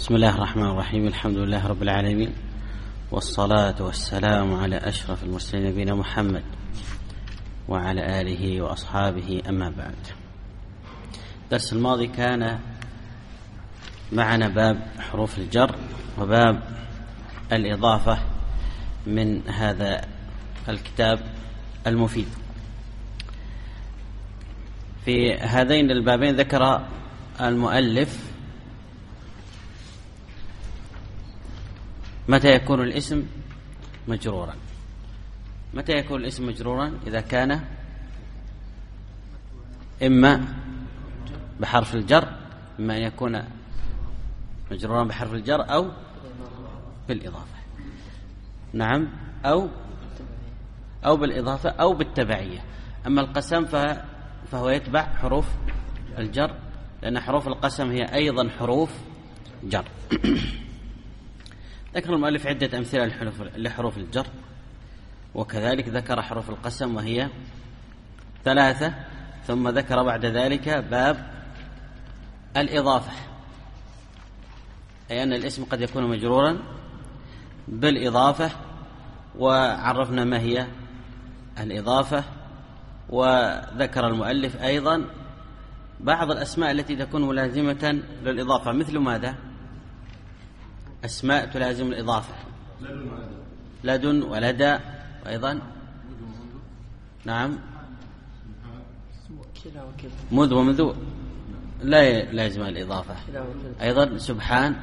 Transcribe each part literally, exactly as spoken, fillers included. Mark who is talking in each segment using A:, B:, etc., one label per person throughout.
A: بسم الله الرحمن الرحيم. الحمد لله رب العالمين، والصلاة والسلام على أشرف المرسلين نبينا محمد وعلى آله وأصحابه، أما بعد. الدرس الماضي كان معنا باب حروف الجر وباب الإضافة من هذا الكتاب المفيد. في هذين البابين ذكر المؤلف متى يكون الاسم مجرورا. متى يكون الاسم مجرورا؟ إذا كان إما بحرف الجر، إما أن يكون مجرورا بحرف الجر أو بالإضافة. نعم، أو أو بالإضافة أو بالتبعية. أما القسم فهو يتبع حروف الجر، لأن حروف القسم هي أيضا حروف جر. ذكر المؤلف عدة أمثلة لحروف الجر، وكذلك ذكر حروف القسم وهي ثلاثة، ثم ذكر بعد ذلك باب الإضافة، أي أن الاسم قد يكون مجرورا بالإضافة، وعرفنا ما هي الإضافة. وذكر المؤلف أيضا بعض الأسماء التي تكون ملازمة للإضافة، مثل ماذا؟ أسماء تلازم الإضافة، لدن ولدى، وأيضا نعم مذ ومذو لا لازم الإضافة، أيضا سبحان،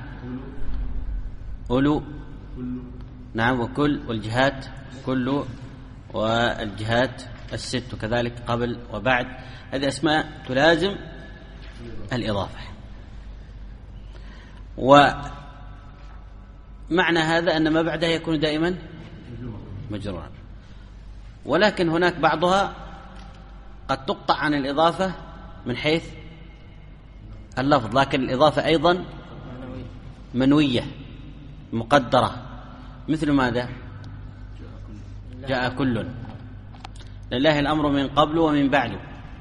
A: أولو، نعم، وكل، والجهات كل، والجهات الست، وكذلك قبل وبعد. هذه أسماء تلازم الإضافة. ومعنى هذا أن ما بعدها يكون دائما مجرورا، ولكن هناك بعضها قد تقطع عن الإضافة من حيث اللفظ، لكن الإضافة أيضا منوية مقدرة، مثل ماذا؟ جاء كل، لله الأمر من قبل ومن بعد.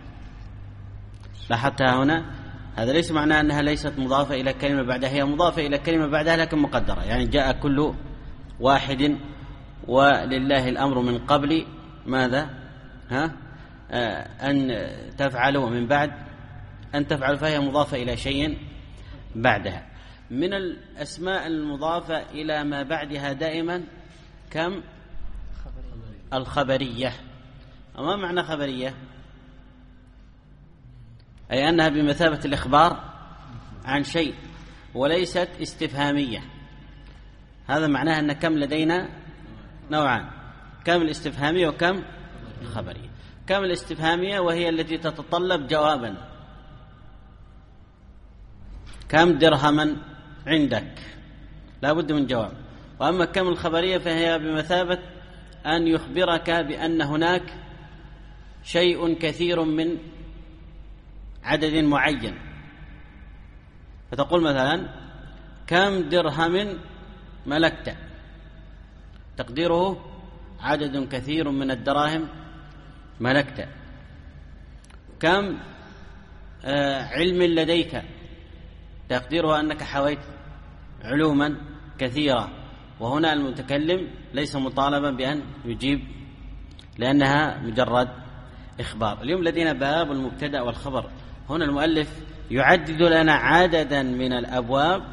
A: لاحظتها هنا؟ هذا ليس معناه أنها ليست مضافة إلى كلمة بعدها، هي مضافة إلى كلمة بعدها لكن مقدرة، يعني جاء كل واحد، ولله الأمر من قبل ماذا؟ ها؟ آه أن تفعلوا، ومن بعد أن تفعلوا، فهي مضافة إلى شيء بعدها. من الأسماء المضافة إلى ما بعدها دائما كم؟ الخبرية. وما معنى خبرية؟ أي أنها بمثابة الإخبار عن شيء وليست استفهامية. هذا معناه أن كم لدينا نوعان، كم الاستفهامية وكم الخبرية. كم الاستفهامية وهي التي تتطلب جوابا، كم درهما عندك، لا بد من جواب. وأما كم الخبرية فهي بمثابة أن يخبرك بأن هناك شيء كثير من عدد معين، فتقول مثلا كم درهم ملكت، تقديره عدد كثير من الدراهم ملكت. كم آه علم لديك، تقديره أنك حويت علوما كثيرة. وهنا المتكلم ليس مطالبا بأن يجيب، لأنها مجرد إخبار. اليوم لدينا باب المبتدأ والخبر. هنا المؤلف يعدد لنا عددا من الأبواب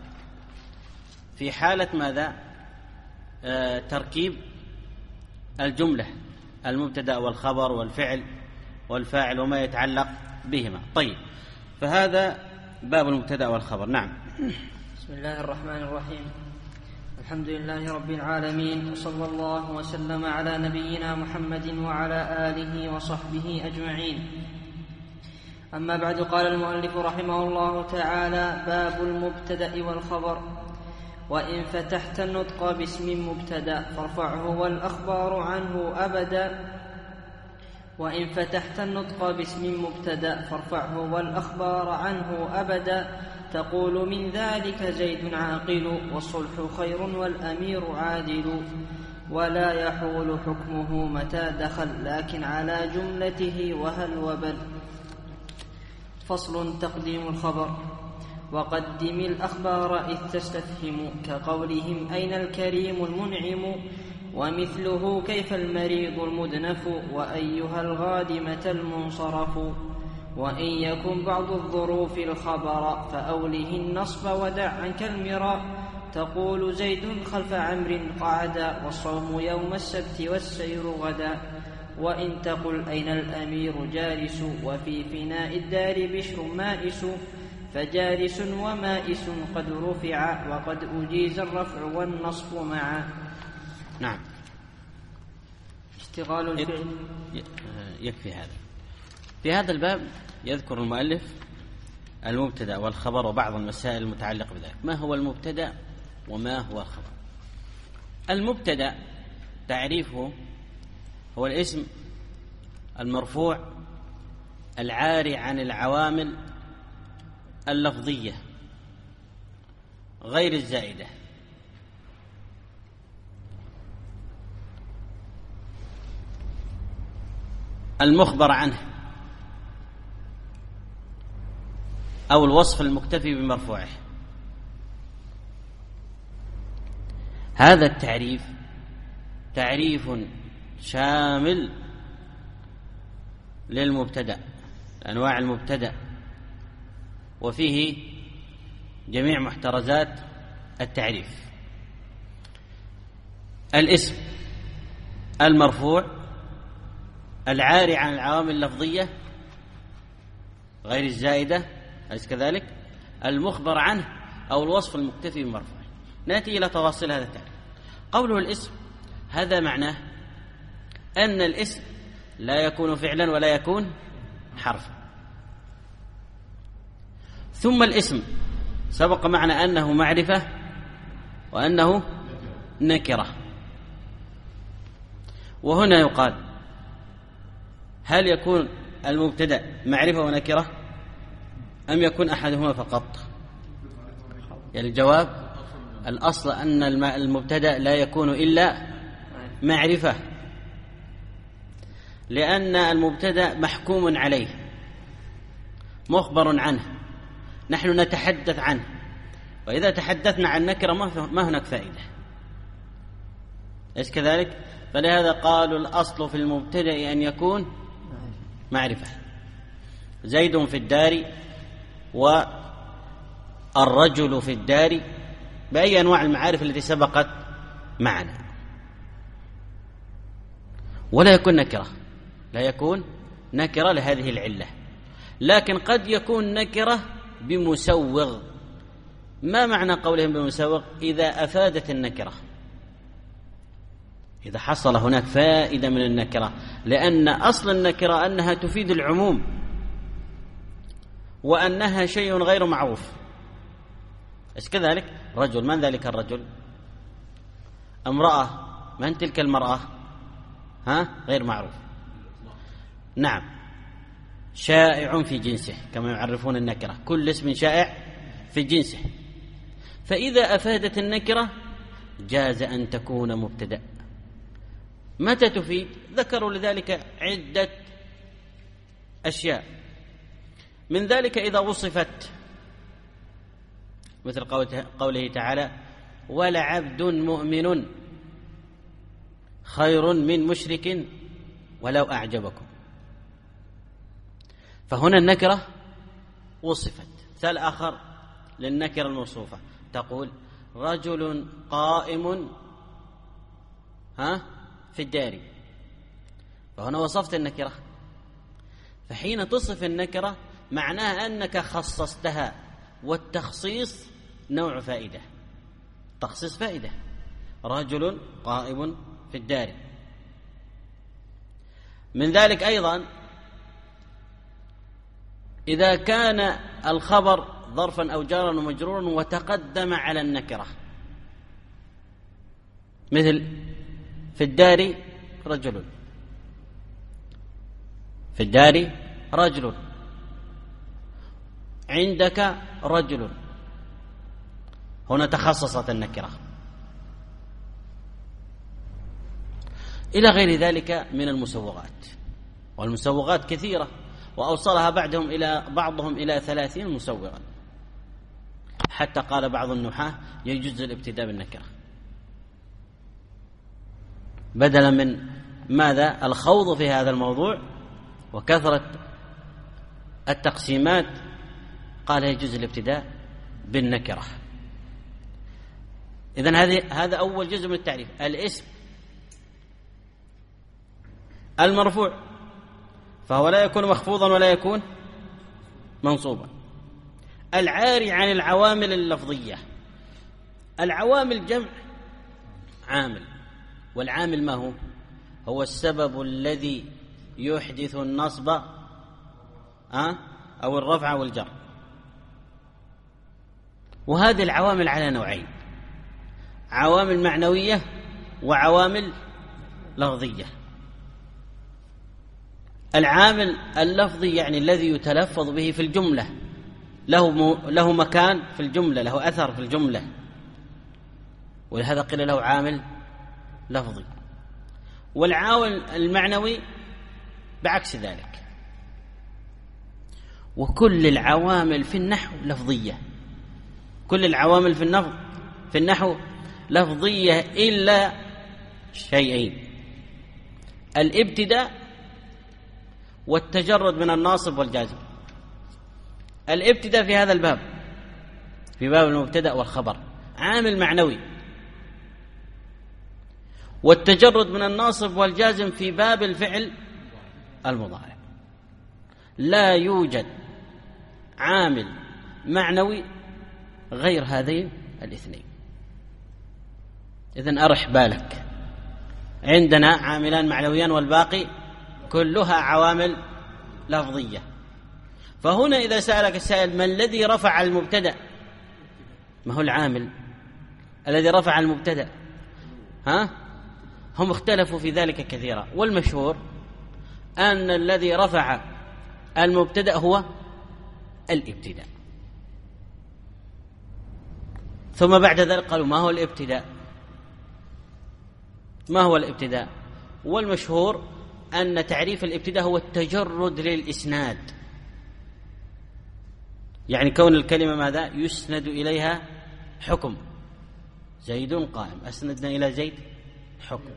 A: في حالة ماذا؟ آه تركيب الجملة، المبتدأ والخبر والفعل والفاعل وما يتعلق بهما. طيب، فهذا باب المبتدأ والخبر. نعم.
B: بسم الله الرحمن الرحيم. الحمد لله رب العالمين، وصلى الله وسلم على نبينا محمد وعلى آله وصحبه أجمعين. أما بعد، قال المؤلف رحمه الله تعالى: باب المبتدأ والخبر. وإن فتحت النطق باسم مبتدأ فارفعه والأخبار عنه أبدا. وإن فتحت النطق باسم مبتدأ فارفعه والأخبار عنه أبدا. تقول من ذلك زيد عاقل، والصلح خير والأمير عادل. ولا يحول حكمه متى دخل، لكن على جملته وهل وبل. فصل: تقديم الخبر. وقدم الأخبار إذ تستفهم، كقولهم أين الكريم المنعم، ومثله كيف المريض المدنف، وأيها الغادمة المنصرف. وإن يكن بعض الظروف الخبر فأوله النصب ودع عنك المراء، تقول زيد خلف عمرو قعدا، والصوم يوم السبت والسير غدا. وإن تقل أين الأمير جالس، وفي فناء الدار بشر مائس، فجالس ومائس قد رفع، وقد أجيز الرفع والنصب معا.
A: نعم.
B: اشتغال الفعل.
A: يكفي هذا. في هذا الباب يذكر المؤلف المبتدأ والخبر وبعض المسائل المتعلقة بذلك. ما هو المبتدأ وما هو الخبر؟ المبتدأ تعريفه هو الاسم المرفوع العاري عن العوامل اللفظية غير الزائدة، المخبر عنه أو الوصف المكتفي بمرفوعه. هذا التعريف تعريف شامل للمبتدأ، أنواع المبتدأ، وفيه جميع محترزات التعريف. الاسم المرفوع العاري عن العوامل اللفظية غير الزائدة، أليس كذلك؟ المخبر عنه أو الوصف المكتفي بمرفوعه. نأتي إلى تفاصيل هذا التعريف. قوله الاسم، هذا معناه أن الاسم لا يكون فعلا ولا يكون حرفا. ثم الاسم سبق معنا أنه معرفة وأنه نكرة. وهنا يقال هل يكون المبتدأ معرفة ونكرة أم يكون أحدهما فقط؟ يعني الجواب الأصل أن المبتدأ لا يكون إلا معرفة، لأن المبتدأ محكوم عليه مخبر عنه، نحن نتحدث عنه، وإذا تحدثنا عن نكرة ما هناك فائدة، إيش كذلك؟ فلهذا قالوا الأصل في المبتدأ أن يكون معرفة. زيد في الدار والرجل في الدار بأي أنواع المعارف التي سبقت معنا، ولا يكون نكرة، لا يكون نكرة لهذه العلة، لكن قد يكون نكرة بمسوغ. ما معنى قولهم بمسوغ؟ إذا أفادت النكرة، إذا حصل هناك فائدة من النكرة، لأن أصل النكرة أنها تفيد العموم وأنها شيء غير معروف. إيش كذلك؟ رجل، من ذلك الرجل؟ امرأة، من تلك المرأة؟ ها؟ غير معروف. نعم، شائع في جنسه كما يعرفون النكرة، كل اسم شائع في جنسه. فإذا أفادت النكرة جاز أن تكون مبتدأ. متى تفيد؟ ذكروا لذلك عدة أشياء، من ذلك إذا وصفت، مثل قوله تعالى ولعبد مؤمن خير من مشرك ولو أعجبكم. فهنا النكرة وصفت. مثال آخر للنكرة الموصوفة، تقول رجل قائم ها في الدار، فهنا وصفت النكرة. فحين تصف النكرة معناها أنك خصصتها، والتخصيص نوع فائدة، تخصيص فائدة، رجل قائم في الدار. من ذلك أيضا إذا كان الخبر ظرفا أو جارا ومجرورا وتقدم على النكرة، مثل في الدار رجل، في الدار رجل، عندك رجل، هنا تخصصت النكرة. إلى غير ذلك من المسوغات، والمسوغات كثيرة، وأوصلها بعضهم إلى بعضهم إلى ثلاثين مسوغا. حتى قال بعض النحاة يجوز الابتداء بالنكرة بدلا من ماذا الخوض في هذا الموضوع وكثرة التقسيمات، قال يجوز الابتداء بالنكرة. إذن هذا أول جزء من التعريف. الاسم المرفوع فهو لا يكون مخفوضا ولا يكون منصوبا. العاري عن العوامل اللفظية. العوامل جمع عامل، والعامل ما هو؟ هو السبب الذي يحدث النصب أه؟ أو الرفع والجر. وهذه العوامل على نوعين: عوامل معنوية وعوامل لفظية. العامل اللفظي يعني الذي يتلفظ به في الجملة، له له مكان في الجملة، له أثر في الجملة، ولهذا قيل له عامل لفظي. والعامل المعنوي بعكس ذلك. وكل العوامل في النحو لفظية، كل العوامل في النحو في النحو لفظية إلا شيئين: الابتداء والتجرد من الناصب والجازم. الابتداء في هذا الباب، في باب المبتدأ والخبر، عامل معنوي، والتجرد من الناصب والجازم في باب الفعل المضارع. لا يوجد عامل معنوي غير هذين الاثنين. إذن أرح بالك، عندنا عاملان معنويان والباقي كلها عوامل لفظية. فهنا إذا سألك السائل: ما الذي رفع المبتدأ؟ ما هو العامل الذي رفع المبتدأ؟ ها؟ هم اختلفوا في ذلك كثيرا، والمشهور أن الذي رفع المبتدأ هو الابتداء. ثم بعد ذلك قالوا: ما هو الابتداء؟ ما هو الابتداء؟ والمشهور أن تعريف الابتداء هو التجرد للإسناد، يعني كون الكلمة ماذا؟ يسند إليها حكم. زيد قائم، أسندنا إلى زيد حكم.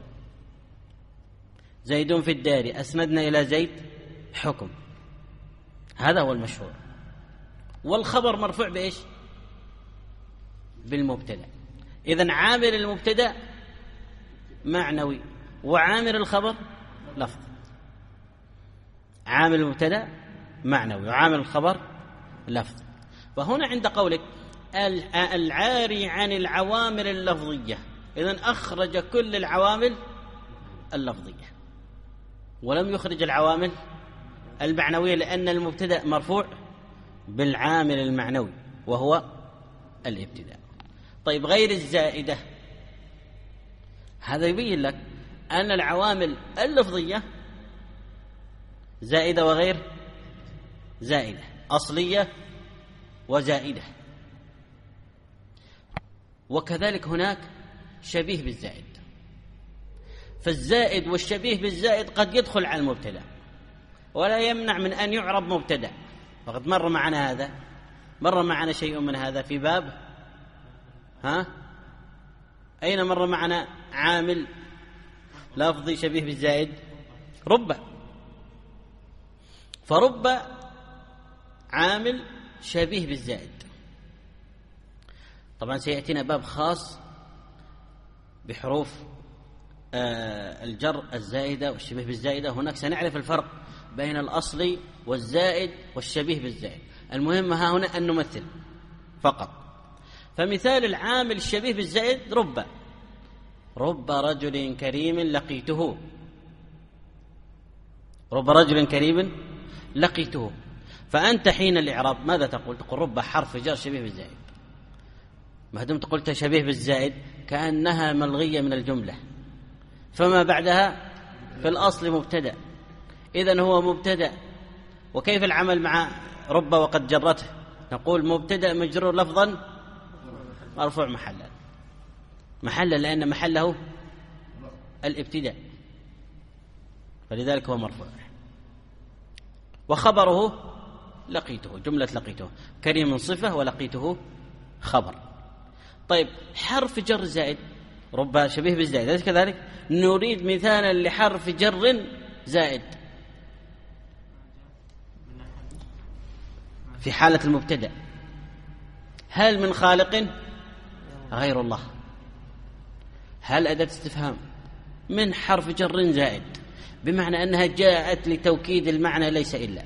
A: زيد في الدار، أسندنا إلى زيد حكم. هذا هو المشهور. والخبر مرفوع بإيش؟ بالمبتدأ. إذن عامل المبتدأ معنوي، وعامل الخبر لفظ. عامل المبتدأ معنوي وعامل الخبر لفظ. فهنا عند قولك العاري عن العوامل اللفظية، إذن أخرج كل العوامل اللفظية ولم يخرج العوامل المعنوية، لأن المبتدأ مرفوع بالعامل المعنوي وهو الابتداء. طيب، غير الزائدة، هذا يبين لك أن العوامل اللفظية زائدة وغير زائدة، أصلية وزائدة. وكذلك هناك شبيه بالزائد. فالزائد والشبيه بالزائد قد يدخل على المبتدأ ولا يمنع من أن يعرب مبتدأ. وقد مر معنا هذا، مر معنا شيء من هذا في باب ها أين مر معنا عامل لفظي شبيه بالزائد؟ رب. فرب عامل شبيه بالزائد. طبعا سيأتينا باب خاص بحروف آه الجر الزائدة والشبيه بالزائدة. هناك سنعرف الفرق بين الأصلي والزائد والشبيه بالزائد. المهم ها هنا أن نمثل فقط. فمثال العامل الشبيه بالزائد: رب. رب رجل كريم لقيته. رب رجل كريم لقيته. فأنت حين الإعراب ماذا تقول؟ تقول رب حرف جر شبيه بالزائد. ما دمت قلت شبيه بالزائد كأنها ملغية من الجملة، فما بعدها في الأصل مبتدأ، إذن هو مبتدأ. وكيف العمل مع رب وقد جرته؟ نقول مبتدأ مجرور لفظا مرفوع محلا. محلا لأن محله الابتداء، فلذلك هو مرفوع. وخبره لقيته، جملة لقيته. كريم صفة ولقيته خبر. طيب حرف جر زائد رب شبيه بالزائد، أليس كذلك؟ نريد مثالا لحرف جر زائد في حالة المبتدأ. هل من خالق غير الله؟ هل أداة استفهام من حرف جر زائد بمعنى أنها جاءت لتوكيد المعنى ليس إلا.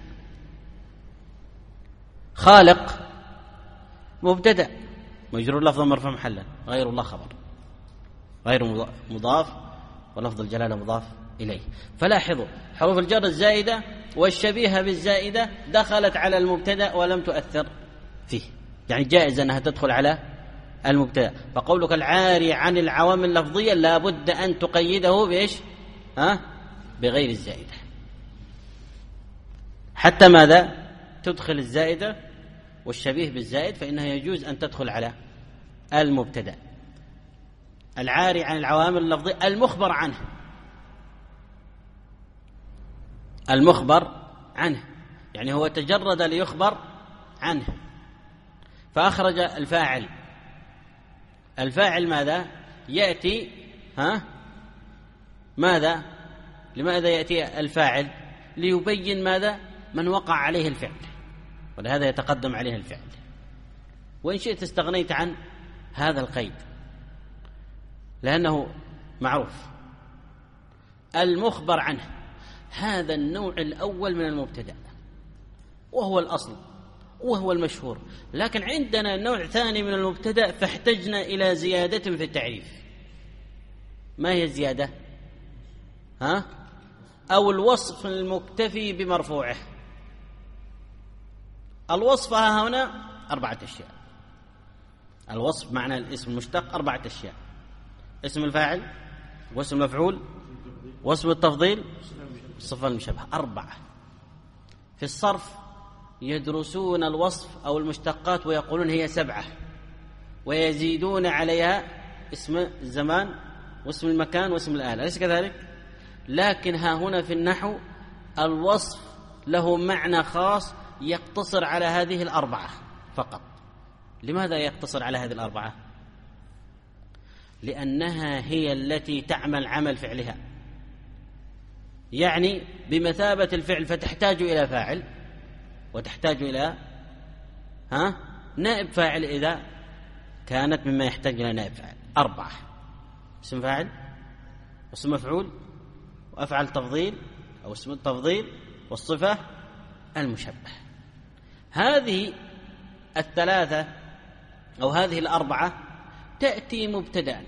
A: خالق مبتدأ مجرور لفظا مرفوع محلا، غير الله خبر، غير مضاف ولفظ الجلالة مضاف إليه. فلاحظوا حروف الجر الزائدة والشبيهة بالزائدة دخلت على المبتدأ ولم تؤثر فيه، يعني جائز أنها تدخل على المبتدأ. فقولك العاري عن العوامل اللفظية لا بد أن تقيده بإيش؟ ها؟ بغير الزائدة. حتى ماذا؟ تدخل الزائدة والشبيه بالزائد فإنها يجوز أن تدخل على المبتدأ. العاري عن العوامل اللفظية المخبر عنه، المخبر عنه يعني هو تجرد ليخبر عنه فأخرج الفاعل. الفاعل ماذا؟ يأتي ها؟ ماذا؟ لماذا يأتي الفاعل؟ ليبين ماذا؟ من وقع عليه الفعل، ولهذا يتقدم عليه الفعل. وإن شئت استغنيت عن هذا القيد لأنه معروف. المخبر عنه هذا النوع الأول من المبتدأ وهو الأصل وهو المشهور، لكن عندنا نوع ثاني من المبتدأ فاحتجنا إلى زيادة في التعريف. ما هي الزيادة؟ ها؟ أو الوصف المكتفي بمرفوعه. الوصف ها هنا أربعة أشياء. الوصف معنى الاسم المشتق أربعة أشياء: اسم الفاعل، واسم المفعول، واسم التفضيل، الصفة المشبهة. أربعة. في الصرف يدرسون الوصف أو المشتقات ويقولون هي سبعة، ويزيدون عليها اسم الزمان واسم المكان واسم الآلة، أليس كذلك؟ لكن ها هنا في النحو الوصف له معنى خاص يقتصر على هذه الأربعة فقط. لماذا يقتصر على هذه الأربعة؟ لأنها هي التي تعمل عمل فعلها، يعني بمثابة الفعل، فتحتاج إلى فاعل وتحتاج إلى ها نائب فاعل إذا كانت مما يحتاج إلى نائب فاعل. أربعة: اسم فاعل واسم مفعول وأفعل تفضيل أو اسم التفضيل والصفة المشبه. هذه الثلاثة أو هذه الأربعة تأتي مبتدأ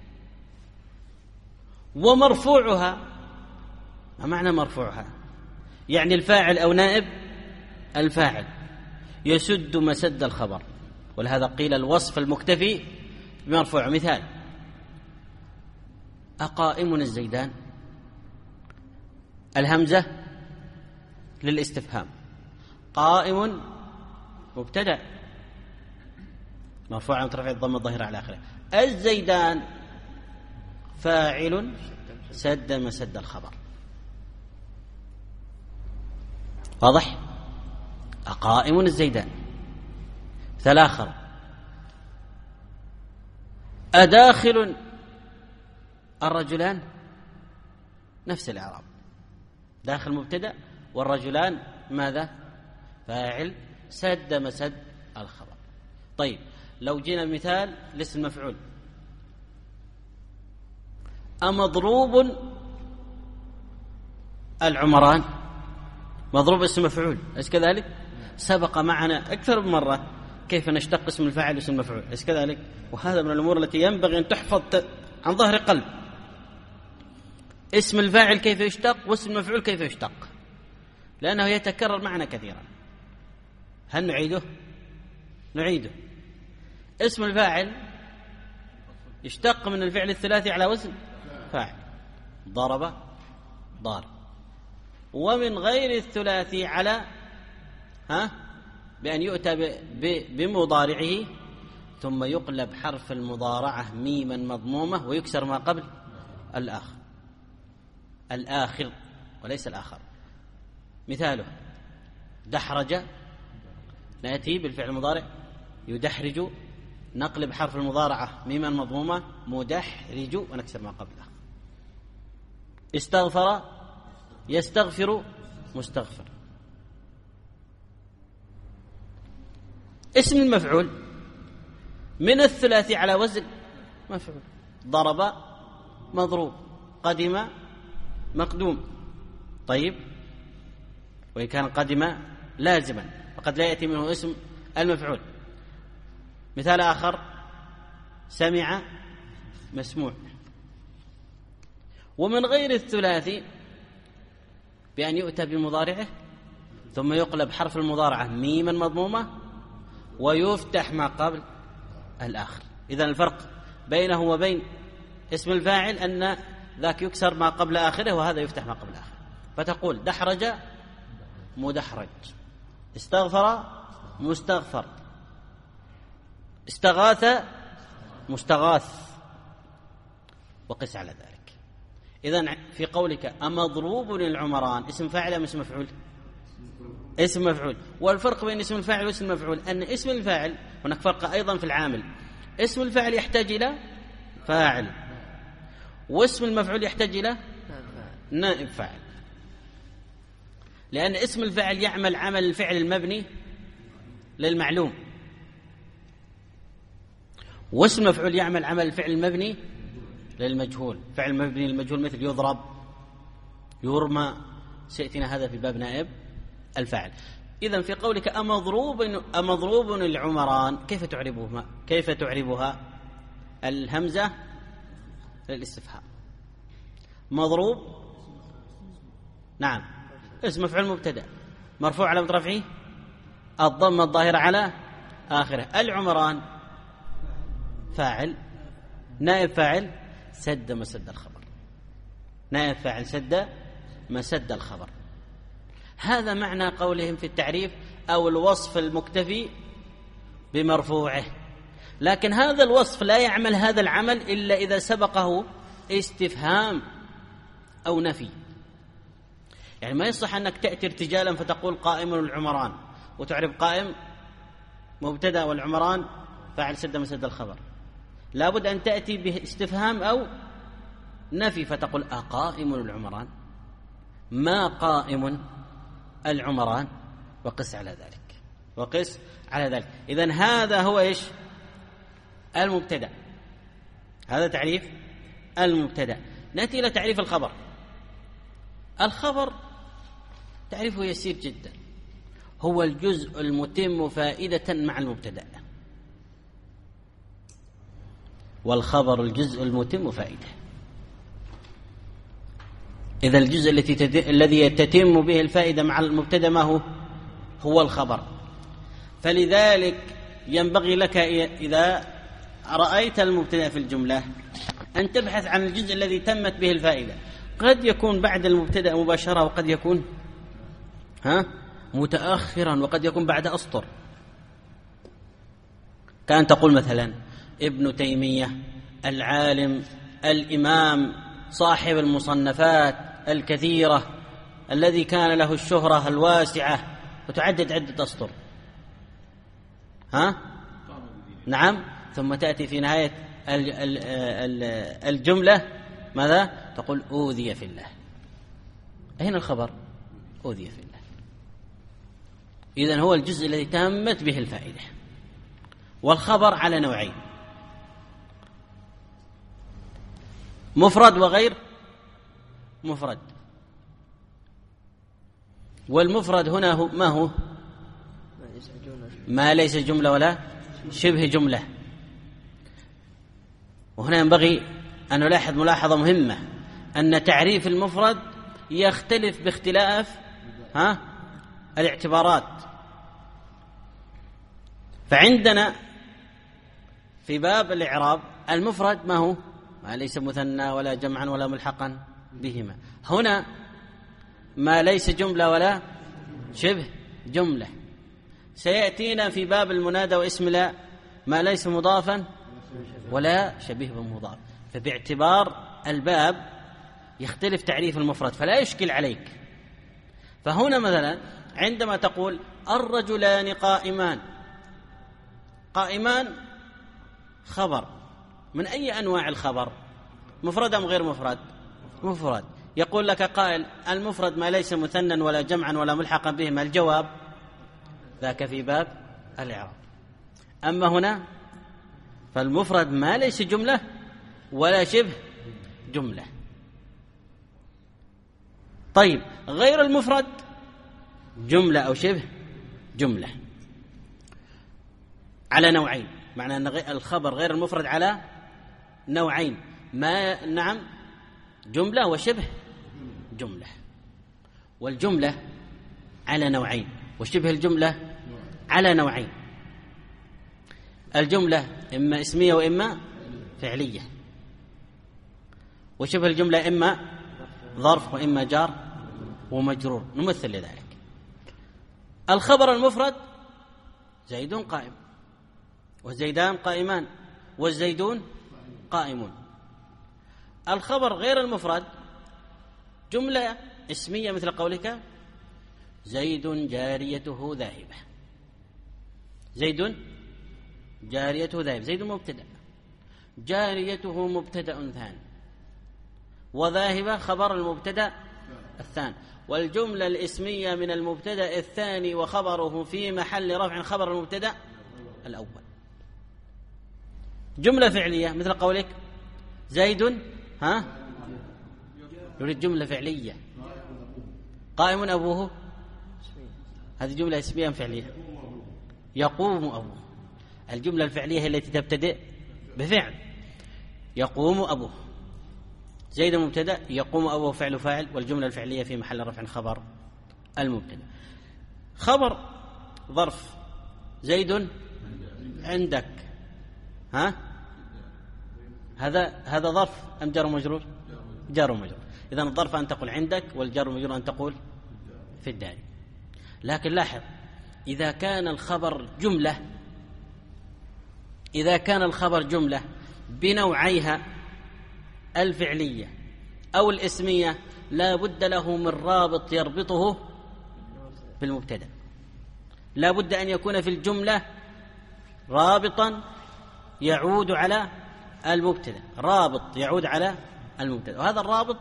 A: ومرفوعها. ما معنى مرفوعها؟ يعني الفاعل أو نائب الفاعل يسد مسد الخبر، ولهذا قيل الوصف المكتفي بمرفوع. مثال: أقائم الزيدان، الهمزة للاستفهام، قائم مبتدأ مرفوع عن رفع الضمة الظاهرة على آخره، الزيدان فاعل سد مسد الخبر. واضح؟ أقائم الزيدان. ثلاثة: أداخل الرجلان، نفس الإعراب، داخل مبتدأ والرجلان ماذا؟ فاعل سد مسد الخبر. طيب لو جينا مثال لاسم المفعول: أمضروب العمران، مضروب اسم مفعول، أليس كذلك؟ سبق معنا أكثر من مرة كيف نشتق اسم الفاعل واسم المفعول، أليس كذلك؟ وهذا من الأمور التي ينبغي أن تحفظ عن ظهر قلب. اسم الفاعل كيف يشتق واسم المفعول كيف يشتق، لأنه يتكرر معنا كثيرا. هل نعيده؟ نعيده. اسم الفاعل يشتق من الفعل الثلاثي على وزن فاعل، ضرب ضارب، ومن غير الثلاثي على ها بأن يؤتى بمضارعه ثم يقلب حرف المضارعة ميما مضمومة ويكسر ما قبل الآخر الآخر وليس الآخر. مثاله: دحرج، نأتي بالفعل المضارع يدحرج نقلب حرف المضارعة ميما مضمومة مدحرج ونكسر ما قبله. استغفر يستغفر مستغفر. اسم المفعول من الثلاثي على وزن مفعول. ضرب مضروب، قدم مقدوم. طيب، وإن كان قدم لازما فقد لا يأتي منه اسم المفعول. مثال آخر: سمع مسموع. ومن غير الثلاثي بأن يؤتى بمضارعه ثم يقلب حرف المضارعة ميما مضمومة ويفتح ما قبل الآخر. إذن الفرق بينه وبين اسم الفاعل أن ذاك يكسر ما قبل آخره وهذا يفتح ما قبل آخره. فتقول: دحرج مدحرج، استغفر مستغفر، استغاث مستغاث، وقس على ذلك. إذن في قولك أمضروب العمران اسم فاعل أم اسم مفعول؟ اسم مفعول. والفرق بين اسم الفاعل واسم المفعول أن اسم الفاعل هناك فرق أيضا في العامل. اسم الفاعل يحتاج إلى فاعل، واسم المفعول يحتاج إلى نائب فاعل، لأن اسم الفاعل يعمل عمل الفعل المبني للمعلوم، واسم المفعول يعمل عمل الفعل المبني للمجهول. فعل مبني للمجهول مثل يضرب، يرمى، سيأتينا هذا في باب نائب الفاعل. إذن في قولك أمضروب أمضروب العمران كيف تعربها؟ كيف تعربها؟ الهمزة للاستفهام. مضروب نعم اسم مفعول مبتدأ مرفوع على رفعه الضمة الظاهرة على آخره. العمران فاعل نائب فاعل سد مسد الخبر، نائب فاعل سد مسد الخبر. هذا معنى قولهم في التعريف أو الوصف المكتفي بمرفوعه. لكن هذا الوصف لا يعمل هذا العمل إلا إذا سبقه استفهام أو نفي. يعني ما يصح أنك تأتي ارتجالا فتقول قائم العمران وتعرف قائم مبتدأ والعمران فاعل سد مسد الخبر. لابد أن تأتي باستفهام أو نفي فتقول أقائم العمران، ما قائم العمران، وقس على ذلك، وقس على ذلك. إذن هذا هو إيش؟ المبتدأ. هذا تعريف المبتدأ. نأتي إلى تعريف الخبر. الخبر تعريفه يسير جدا، هو الجزء المتم فائدة مع المبتدأ. والخبر الجزء المتم فائدة. إذا الجزء التي تت... الذي تتم به الفائدة مع المبتدأ ما هو؟ هو الخبر. فلذلك ينبغي لك إذا رأيت المبتدأ في الجملة أن تبحث عن الجزء الذي تمت به الفائدة. قد يكون بعد المبتدأ مباشرة، وقد يكون ها متأخرا، وقد يكون بعد أسطر. كأن تقول مثلا ابن تيمية العالم الإمام صاحب المصنفات الكثيرة الذي كان له الشهرة الواسعة، وتعدد عدة أسطر. ها نعم. ثم تأتي في نهاية الجملة ماذا؟ تقول أوذي في الله. أين الخبر؟ أوذي في الله. إذن هو الجزء الذي تمت به الفائدة. والخبر على نوعين: مفرد وغير مفرد. والمفرد هنا هو ما هو؟ ما ليس جملة ولا شبه جملة. وهنا ينبغي أن نلاحظ ملاحظة مهمة، أن تعريف المفرد يختلف باختلاف ها الاعتبارات. فعندنا في باب الإعراب المفرد ما هو؟ ما ليس مثنى ولا جمعا ولا ملحقا بهما. هنا ما ليس جملة ولا شبه جملة. سيأتينا في باب المنادى واسم لا ما ليس مضافا ولا شبيه بمضاف. فباعتبار الباب يختلف تعريف المفرد، فلا يشكل عليك. فهنا مثلا عندما تقول الرجلان قائمان، قائمان خبر من أي أنواع الخبر؟ مفرد أم غير مفرد؟ مفرد. يقول لك قائل المفرد ما ليس مثنى ولا جمعا ولا ملحقا بهما، الجواب ذاك في باب الإعراب. أما هنا فالمفرد ما ليس جملة ولا شبه جملة. طيب غير المفرد جملة أو شبه جملة على نوعين، معنى أن الخبر غير المفرد على نوعين، ما نعم جملة وشبه جملة. والجملة على نوعين وشبه الجملة على نوعين. الجملة إما اسمية وإما فعلية، وشبه الجملة إما ظرف وإما جار ومجرور. نمثل لذلك. الخبر المفرد زيد قائم وزيدان قائمان والزيدون قائمون. الخبر غير المفرد جملة اسمية مثل قولك زيد جاريته ذاهبة. زيد جاريته ذاهبة، زيد مبتدأ، جاريته مبتدأ ثاني، وذاهبة خبر المبتدأ الثاني. والجملة الاسمية من المبتدأ الثاني وخبره في محل رفع خبر المبتدأ الأول. جملة فعلية مثل قولك زيد ها يريد جملة فعلية قائم أبوه، هذه جملة اسمية فعلية. يقوم أبوه، الجملة الفعلية هي التي تبتدئ بفعل. يقوم أبوه، زيد مبتدأ، يقوم أبوه فعل فاعل، والجملة الفعلية في محل رفع خبر المبتدأ. خبر ظرف زيد عندك، ها هذا هذا ظرف أم جار ومجرور؟ جار ومجرور. إذا الظرف أن تقول عندك، والجار ومجرور أن تقول في الدار. لكن لاحظ إذا كان الخبر جملة، إذا كان الخبر جملة بنوعيها الفعلية أو الاسمية لا بد له من رابط يربطه بالمبتدأ. لا بد أن يكون في الجملة رابطا يعود على المبتدأ، رابط يعود على المبتدأ. وهذا الرابط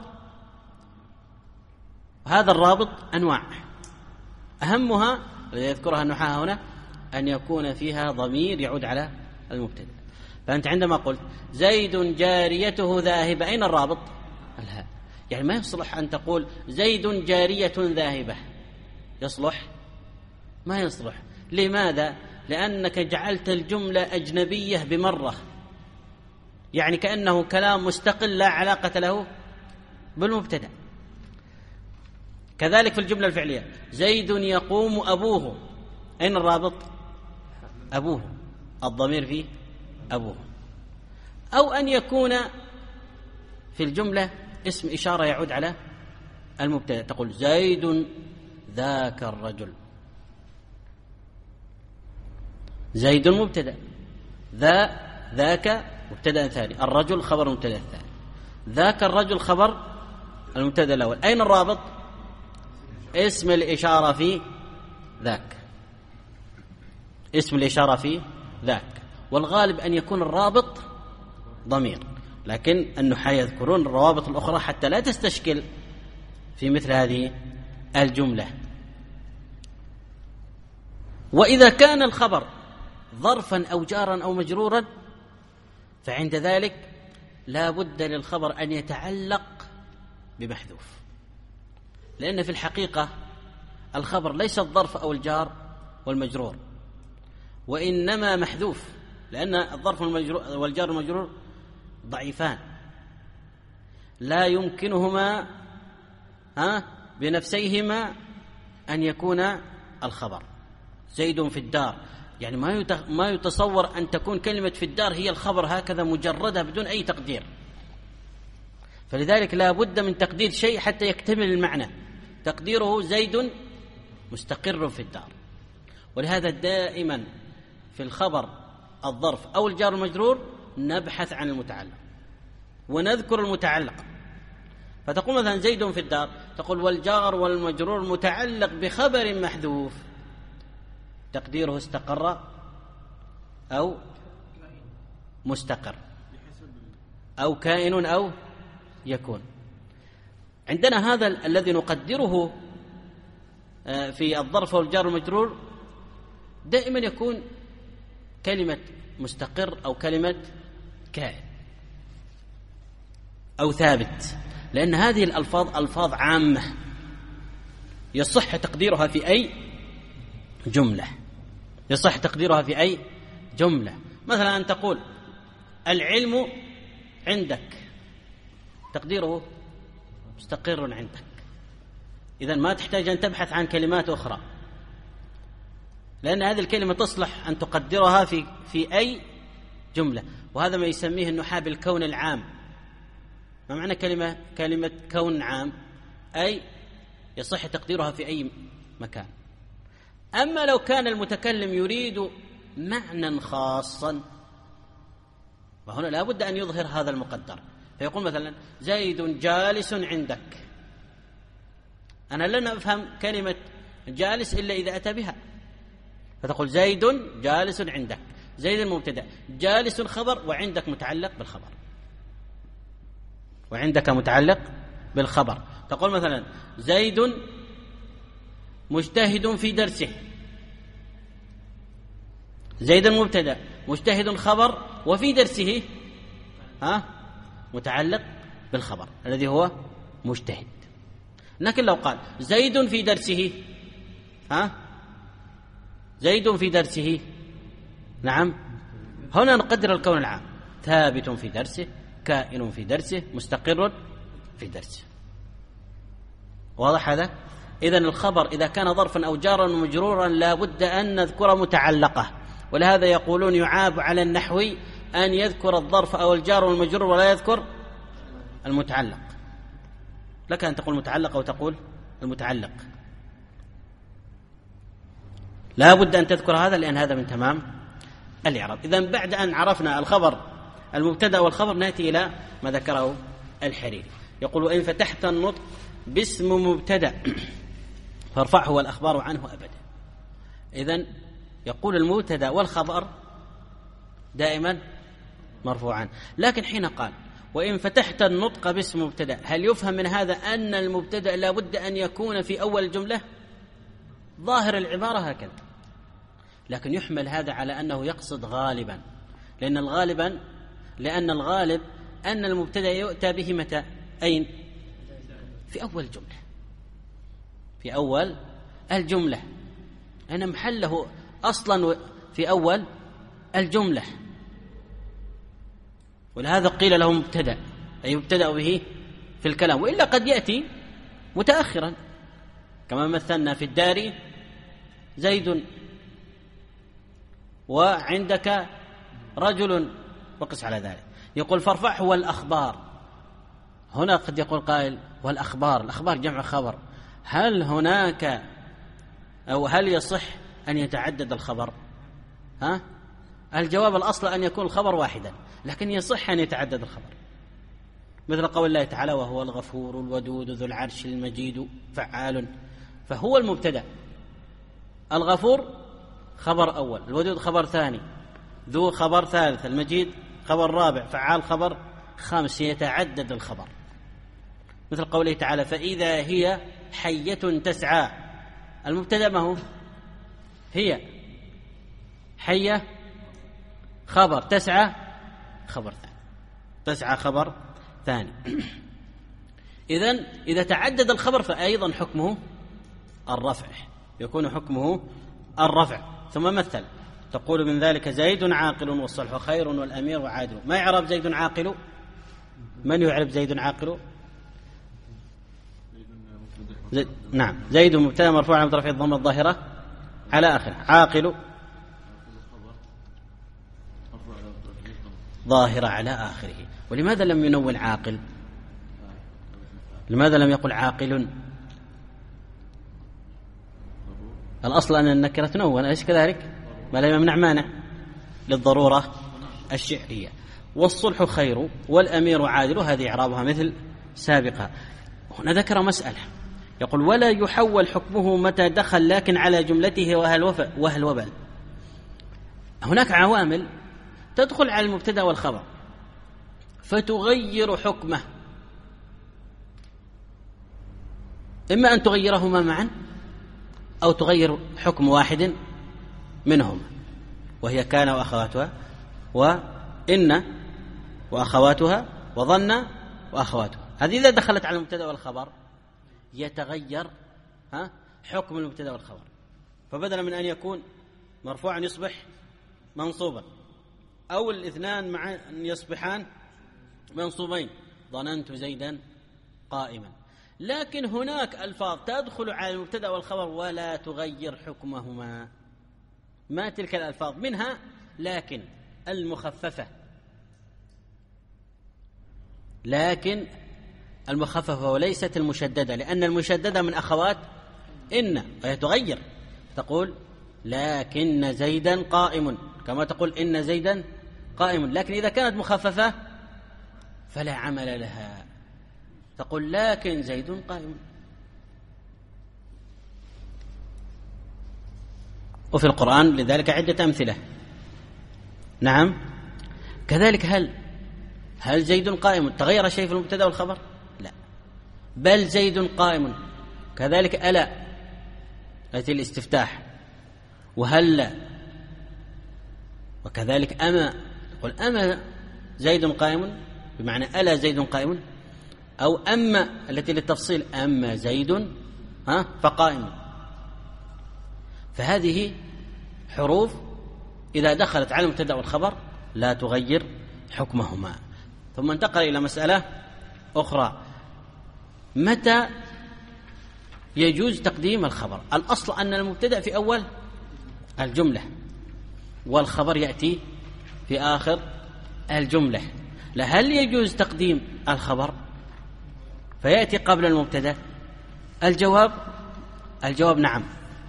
A: هذا الرابط أنواع، أهمها يذكرها النحاة هنا أن يكون فيها ضمير يعود على المبتدأ. فأنت عندما قلت زيد جاريته ذاهبة، أين الرابط؟ الهاء. يعني ما يصلح أن تقول زيد جارية ذاهبة، يصلح؟ ما يصلح. لماذا؟ لأنك جعلت الجملة أجنبية بمرة، يعني كأنه كلام مستقل لا علاقة له بالمبتدأ. كذلك في الجملة الفعلية زيد يقوم أبوه، أين الرابط؟ أبوه، الضمير فيه أبوه. أو أن يكون في الجملة اسم إشارة يعود على المبتدأ، تقول زيد ذاك الرجل. زيد مبتدأ، ذا ذاك مبتدأ ثاني، الرجل خبر مبتدأ الثاني، ذاك الرجل خبر المبتدأ الأول. أين الرابط؟ اسم الإشارة في ذاك، اسم الإشارة في ذاك. والغالب أن يكون الرابط ضمير، لكن النحاة يذكرون الروابط الأخرى حتى لا تستشكل في مثل هذه الجملة. وإذا كان الخبر ظرفا أو جارا أو مجرورا فعند ذلك لا بد للخبر أن يتعلق بمحذوف، لأن في الحقيقة الخبر ليس الظرف أو الجار والمجرور، وإنما محذوف، لأن الظرف والجار والمجرور ضعيفان لا يمكنهما ها بنفسيهما أن يكون الخبر. زيد في الدار، يعني ما ما يتصور أن تكون كلمة في الدار هي الخبر هكذا مجردة بدون أي تقدير. فلذلك لا بد من تقدير شيء حتى يكتمل المعنى، تقديره زيد مستقر في الدار. ولهذا دائما في الخبر الظرف أو الجار المجرور نبحث عن المتعلق ونذكر المتعلق. فتقول مثلا زيد في الدار، تقول والجار والمجرور متعلق بخبر محذوف تقديره استقر أو مستقر أو كائن أو يكون. عندنا هذا الذي نقدره في الظرف والجار والمجرور دائما يكون كلمة مستقر أو كلمة كائن أو ثابت، لأن هذه الألفاظ ألفاظ عامة يصح تقديرها في أي جملة، يصح تقديرها في أي جملة. مثلا أن تقول العلم عندك، تقديره مستقر عندك، إذن ما تحتاج أن تبحث عن كلمات أخرى، لأن هذه الكلمة تصلح أن تقدرها في في أي جملة. وهذا ما يسميه النحاة بالكون العام. ما معنى كلمة كلمة كون عام؟ أي يصح تقديرها في أي مكان. أما لو كان المتكلم يريد معنى خاصا، وهنا لا بد أن يظهر هذا المقدر، فيقول مثلا زيد جالس عندك. أنا لن أفهم كلمة جالس إلا إذا أتى بها، فتقول زيد جالس عندك، زيد المبتدأ، جالس خبر، وعندك متعلق بالخبر، وعندك متعلق بالخبر. تقول مثلا زيد مجتهد في درسه، زيد المبتدأ، مجتهد خبر، وفي درسه ها متعلق بالخبر الذي هو مجتهد. لكن لو قال زيد في درسه، ها زيد في درسه، نعم، هنا نقدر الكون العام، ثابت في درسه، كائن في درسه، مستقر في درسه. واضح هذا؟ إذن الخبر إذا كان ظرفا أو جارا ومجرورا لا بد أن نذكر متعلقه، ولهذا يقولون يعاب على النحوي أن يذكر الظرف أو الجار والمجرور ولا يذكر المتعلق. لك أن تقول متعلق أو تقول المتعلق، لا بد أن تذكر هذا، لأن هذا من تمام الإعراب. إذن بعد أن عرفنا الخبر المبتدأ والخبر نأتي إلى ما ذكره الحريري، يقول وإن فتحت النطق باسم مبتدأ فارفعه والأخبار عنه أبدا. إذن يقول المبتدأ والخبر دائما مرفوعان، لكن حين قال وإن فتحت النطق باسم مبتدأ، هل يفهم من هذا أن المبتدأ لا بد أن يكون في أول الجملة؟ ظاهر العبارة هكذا، لكن يحمل هذا على أنه يقصد غالبا، لأن الغالبا لأن الغالب أن المبتدأ يؤتى به متى؟ أين؟ في أول الجملة، في أول الجملة، أنا محله أصلا في أول الجملة، ولهذا قيل له مبتدأ، أي يبتدأ به في الكلام، وإلا قد يأتي متأخرا، كما مثلنا في الدار زيد وعندك رجل وقس على ذلك. يقول فارفعه والأخبار، هنا قد يقول قائل والأخبار، الأخبار جمع خبر، هل هناك أو هل يصح أن يتعدد الخبر؟ ها؟ الجواب الأصل أن يكون الخبر واحدا، لكن يصح أن يتعدد الخبر، مثل قول الله تعالى وهو الغفور الودود ذو العرش المجيد فعال، فهو المبتدأ، الغفور خبر أول، الودود خبر ثاني، ذو خبر ثالث، المجيد خبر رابع، فعال خبر خامس، يتعدد الخبر، مثل قوله تعالى فإذا هي حية تسعى، المبتدأ ما هو؟ هي، حية خبر، تسعى خبر ثاني، تسعى خبر ثاني. إذن إذا تعدد الخبر فأيضا حكمه الرفع، يكون حكمه الرفع. ثم مثل تقول من ذلك زيد عاقل والصلح خير والأمير عادل. ما يعرب زيد عاقل؟ من يعرب زيد عاقل؟ زي... نعم، زيد مبتدأ مرفوع على رفع الضمة الظاهرة على آخره، عاقل ظاهرة على آخره. ولماذا لم ينون عاقل؟ لماذا لم يقل عاقل؟ الأصل أن النكرة تنون، أليس كذلك؟ ما لا يمنع مانع للضرورة الشعرية. والصلح خير والأمير عادل، هذه إعرابها مثل سابقها. هنا ذكر مسألة، يقول ولا يحول حكمه متى دخل لكن على جملته وهل وهل وبل. هناك عوامل تدخل على المبتدأ والخبر فتغير حكمه، إما أن تغيرهما معا أو تغير حكم واحد منهما، وهي كان وأخواتها وإن وأخواتها وظن وأخواتها. هذه إذا دخلت على المبتدأ والخبر يتغير ها حكم المبتدأ والخبر، فبدلا من أن يكون مرفوعا يصبح منصوبا، أو الاثنان معا يصبحان منصوبين، ظننت زيدا قائما. لكن هناك ألفاظ تدخل على المبتدأ والخبر ولا تغير حكمهما، ما تلك الألفاظ؟ منها لكن المخففة، لكن المخففة وليست المشددة، لأن المشددة من أخوات إن، وهي تغير، تقول لكن زيدا قائم كما تقول إن زيدا قائم. لكن إذا كانت مخففة فلا عمل لها، تقول لكن زيد قائم. وفي القرآن لذلك عدة أمثلة. نعم كذلك هل هل زيد قائم تغير شيء في المبتدأ والخبر؟ لا، بل زيد قائم. كذلك ألا التي الاستفتاح، وهل، وكذلك أما، قل أما زيد قائم بمعنى ألا زيد قائم، أو أما التي للتفصيل أما زيد ها فقائم. فهذه حروف إذا دخلت على المبتدأ والخبر لا تغير حكمهما. ثم انتقل إلى مسألة أخرى، متى يجوز تقديم الخبر؟ الأصل أن المبتدأ في أول الجملة والخبر يأتي في آخر الجملة. هل يجوز تقديم الخبر فيأتي قبل المبتدأ؟ الجواب الجواب نعم،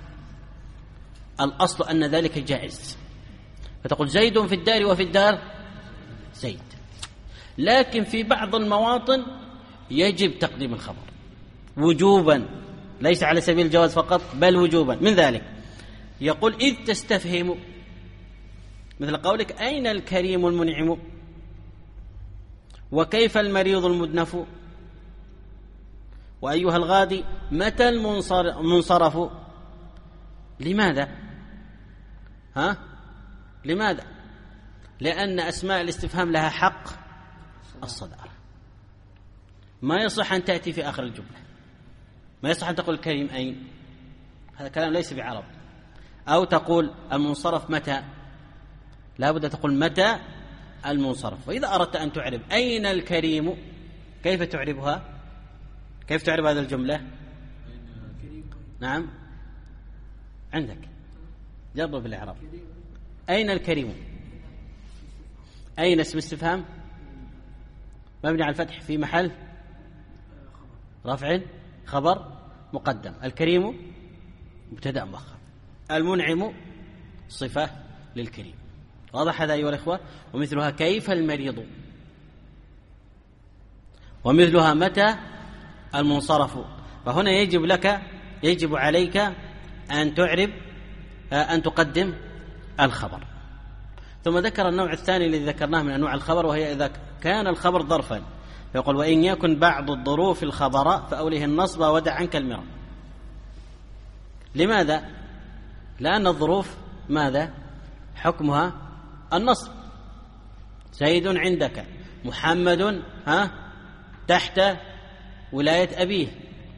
A: الأصل أن ذلك جائز، فتقول زيد في الدار وفي الدار زيد. لكن في بعض المواطن يجب تقديم الخبر وجوبا، ليس على سبيل الجواز فقط بل وجوبا. من ذلك يقول إذ تستفهم، مثل قولك أين الكريم المنعم، وكيف المريض المدنف، وأيها الغادي متى المنصرف. لماذا؟ ها؟ لماذا؟ لأن أسماء الاستفهام لها حق الصدارة، ما يصح أن تأتي في آخر الجملة، ما يصح أن تقول الكريم أين، هذا كلام ليس بعرب. أو تقول المنصرف متى، لا بد تقول متى المنصرف. وإذا أردت أن تعرب أين الكريم كيف تعربها؟ كيف تعرب هذه الجملة؟ نعم عندك، جرب بالإعراب. أين الكريم؟ أين اسم استفهام مبني على الفتح في محل رفع خبر مقدم. الكريم مبتدأ مؤخر، المنعم صفة للكريم. واضح هذا أيها الإخوة؟ ومثلها كيف المريض، ومثلها متى المنصرف. فهنا يجب لك يجب عليك أن تعرب أن تقدم الخبر. ثم ذكر النوع الثاني الذي ذكرناه من أنواع الخبر، وهي إذا كان الخبر ظرفا، فيقول وإن يكن بعض الظروف الخبر فأوله النصب ودع عنك المرى. لماذا؟ لأن الظروف ماذا؟ حكمها النصب. زيد عندك، محمد ها تحت ولاية أبيه،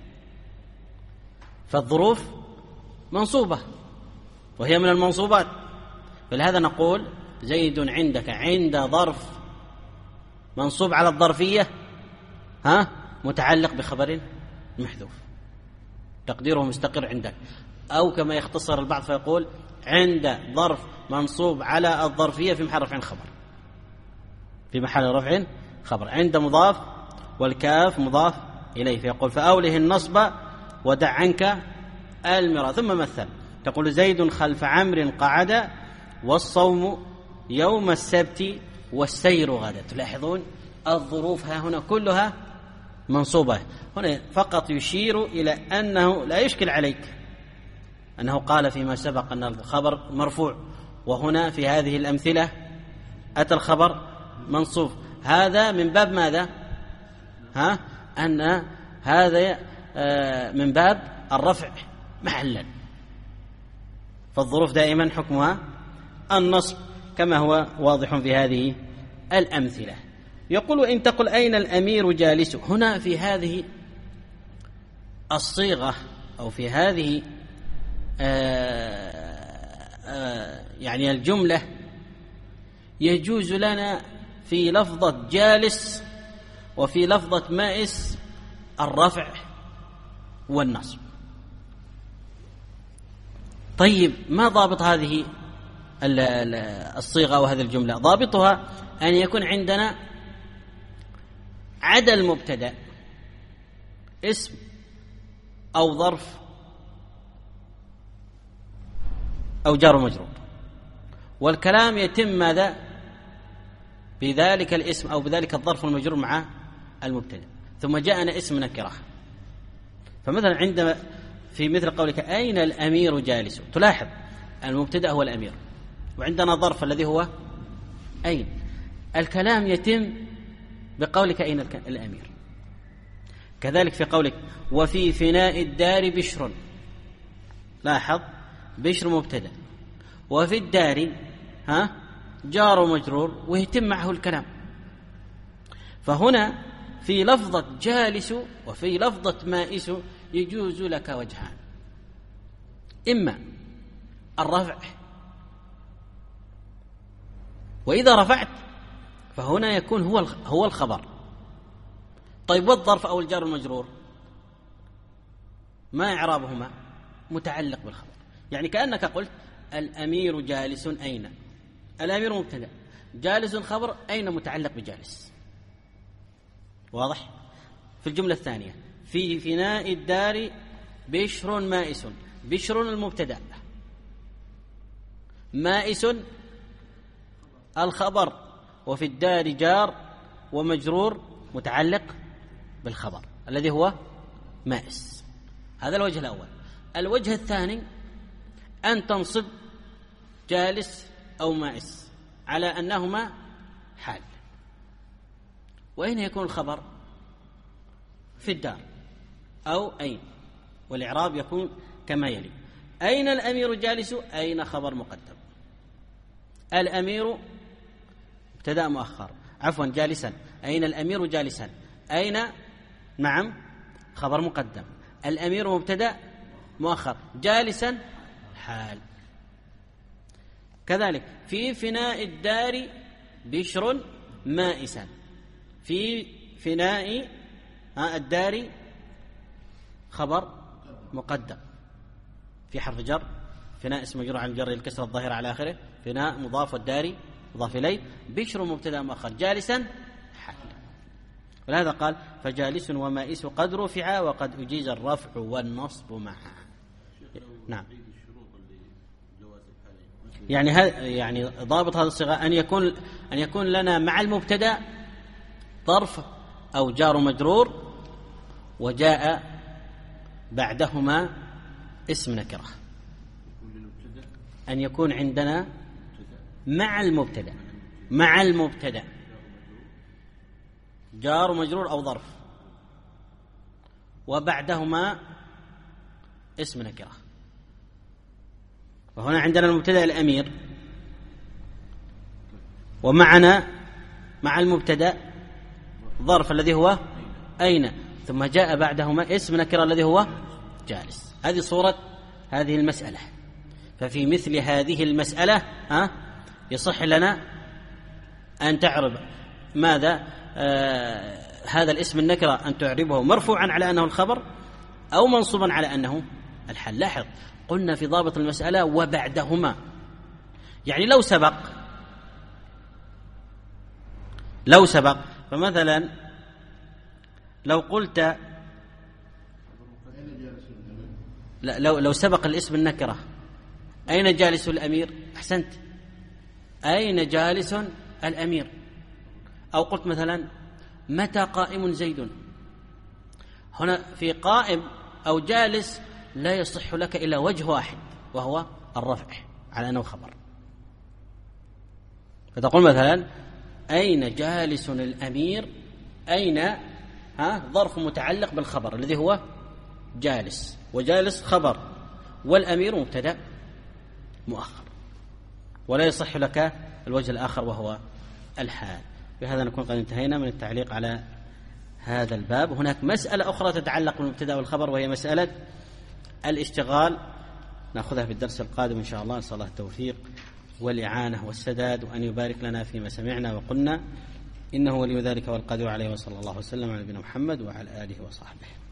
A: فالظروف منصوبة وهي من المنصوبات. فلهذا نقول زيد عندك عند ظرف منصوب على الظرفية ها متعلق بخبر محذوف تقديره مستقر عندك. أو كما يختصر البعض فيقول عند ظرف منصوب على الظرفية في محل رفع خبر، في محل رفع خبر، عند مضاف والكاف مضاف إليه، فيقول فأوله النصب ودع عنك المرى. ثم مثل تقول زيد خلف عمرو قعد والصوم يوم السبت والسير غدا. تلاحظون الظروف ها هنا كلها منصوبة. هنا فقط يشير إلى أنه لا يشكل عليك أنه قال فيما سبق أن الخبر مرفوع، وهنا في هذه الأمثلة أتى الخبر منصوب. هذا من باب ماذا؟ ها؟ أن هذا من باب الرفع محلا، فالظروف دائما حكمها النصب كما هو واضح في هذه الأمثلة. يقول إن تقل أين الأمير جالس، هنا في هذه الصيغة أو في هذه آآ آآ يعني الجملة يجوز لنا في لفظة جالس وفي لفظة مائس الرفع والنصب. طيب ما ضابط هذه الصيغة وهذه الجملة؟ ضابطها أن يكون عندنا عدا المبتدأ اسم أو ظرف أو جار ومجرور، والكلام يتم ماذا؟ بذلك الاسم أو بذلك الظرف المجرور مع المبتدأ، ثم جاءنا اسم نكرة. فمثلا عندما في مثل قولك أين الأمير جالس، تلاحظ المبتدأ هو الأمير وعندنا ظرف الذي هو أين. الكلام يتم بقولك أين الأمير. كذلك في قولك وفي فناء الدار بشر، لاحظ بشر مبتدأ وفي الدار ها جار ومجرور ويتم معه الكلام. فهنا في لفظة جالس وفي لفظة مائس يجوز لك وجهان، إما الرفع، وإذا رفعت فهنا يكون هو هو الخبر. طيب والظرف أو الجار المجرور ما إعرابهما؟ متعلق بالخبر. يعني كأنك قلت الأمير جالس أين، الأمير مبتدأ، جالس خبر، أين متعلق بجالس. واضح؟ في الجملة الثانية في فناء الدار بشر مائس، بشر المبتدأ، مائس الخبر، وفي الدار جار ومجرور متعلق بالخبر الذي هو مائس. هذا الوجه الأول. الوجه الثاني أن تنصب جالس أو مائس على أنهما حال. وأين يكون الخبر؟ في الدار أو أين، والإعراب يكون كما يلي: أين الأمير جالس، أين خبر مقدم، الأمير ابتدأ مؤخر، عفوا جالسا، أين الأمير جالسا، أين نعم خبر مقدم، الأمير مبتدأ مؤخر، جالسا حال. كذلك في فناء الدار بشر مائسا، في فناء الدار خبر مقدم في حرف جر، فناء اسم مجرور عن الجر الكسر الظاهرة على آخره، فناء مضاف والدار مضاف إليه، بشر مبتدأ مؤخر، جالسا حال. ولهذا قال فجالس ومائس قد رفع وقد أجيز الرفع والنصب معا. نعم. يعني يعني ضابط هذه الصيغة أن يكون أن يكون لنا مع المبتدأ ظرف أو جار مجرور وجاء بعدهما اسم نكرة. أن يكون عندنا مع المبتدأ مع المبتدأ جار مجرور أو ظرف وبعدهما اسم نكرة. وهنا عندنا المبتدأ الأمير، ومعنا مع المبتدأ ظرف الذي هو أين، ثم جاء بعدهما اسم نكرة الذي هو جالس. هذه صورة هذه المسألة. ففي مثل هذه المسألة ها يصح لنا أن تعرب ماذا آه هذا الاسم النكرة، أن تعربه مرفوعا على أنه الخبر أو منصوبا على أنه الحال. لاحظ قلنا في ضابط المسألة وبعدهما، يعني لو سبق لو سبق فمثلا لو قلت لو لو سبق الاسم النكرة أين جالس الأمير، أحسنت، أين جالس الأمير. أو قلت مثلا متى قائم زيد، هنا في قائم أو جالس لا يصح لك إلا وجه واحد وهو الرفع على أنه خبر. فتقول مثلا أين جالس الأمير، أين ها ظرف متعلق بالخبر الذي هو جالس، وجالس خبر، والأمير مبتدأ مؤخر، ولا يصح لك الوجه الآخر وهو الحال. بهذا نكون قد انتهينا من التعليق على هذا الباب. هناك مسألة أخرى تتعلق بالمبتدأ والخبر، وهي مسألة الاشتغال، نأخذها في الدرس القادم إن شاء الله. نسأل الله التوفيق والإعانة والسداد، وأن يبارك لنا فيما سمعنا وقلنا، إنه ولي ذلك والقادر عليه. وصلى الله وسلم على نبينا محمد وعلى آله وصحبه.